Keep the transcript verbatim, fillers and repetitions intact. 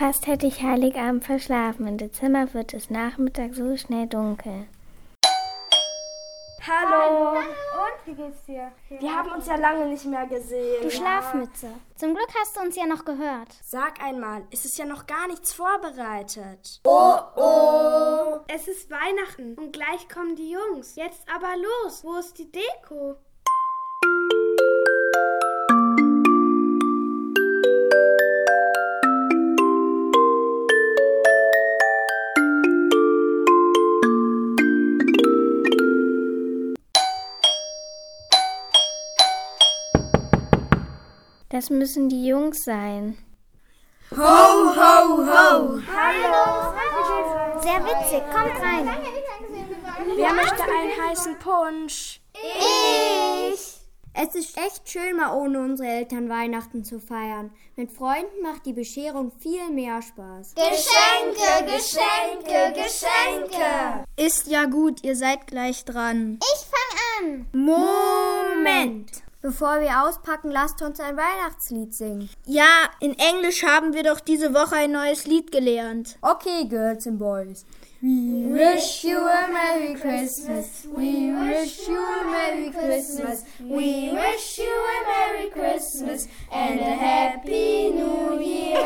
Fast hätte ich Heiligabend verschlafen. Im Dezember wird es Nachmittag so schnell dunkel. Hallo. Und, wie geht's dir? Wir haben uns ja lange nicht mehr gesehen. Du Schlafmütze. Zum Glück hast du uns ja noch gehört. Sag einmal, es ist ja noch gar nichts vorbereitet. Oh, oh. Es ist Weihnachten und gleich kommen die Jungs. Jetzt aber los. Wo ist die Deko? Das müssen die Jungs sein. Ho, ho, ho! Hallo! Sehr witzig, kommt rein. Wer möchte einen heißen Punsch? Ich! Es ist echt schön, mal ohne unsere Eltern Weihnachten zu feiern. Mit Freunden macht die Bescherung viel mehr Spaß. Geschenke, Geschenke, Geschenke! Ist ja gut, ihr seid gleich dran. Ich fang an. Moment! Bevor wir auspacken, lasst uns ein Weihnachtslied singen. Ja, in Englisch haben wir doch diese Woche ein neues Lied gelernt. Okay, Girls and Boys. We wish you a Merry Christmas. We wish you a Merry Christmas. We wish you a Merry Christmas and a Happy New Year.